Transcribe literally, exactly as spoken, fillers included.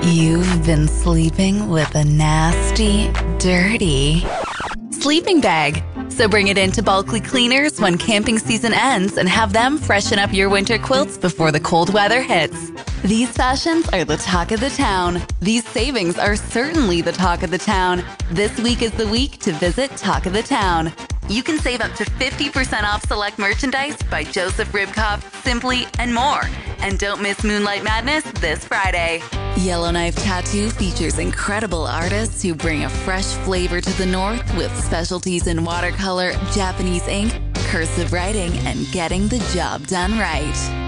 You've been sleeping with a nasty, dirty sleeping bag. So bring it into Bulkley Cleaners when camping season ends and have them freshen up your winter quilts before the cold weather hits. These fashions are the talk of the town. These savings are certainly the talk of the town. This week is the week to visit Talk of the Town. You can save up to fifty percent off select merchandise by Joseph Ribkoff, Simply, and more. And don't miss Moonlight Madness this Friday. Yellowknife Tattoo features incredible artists who bring a fresh flavor to the north with specialties in watercolor, Japanese ink, cursive writing, and getting the job done right.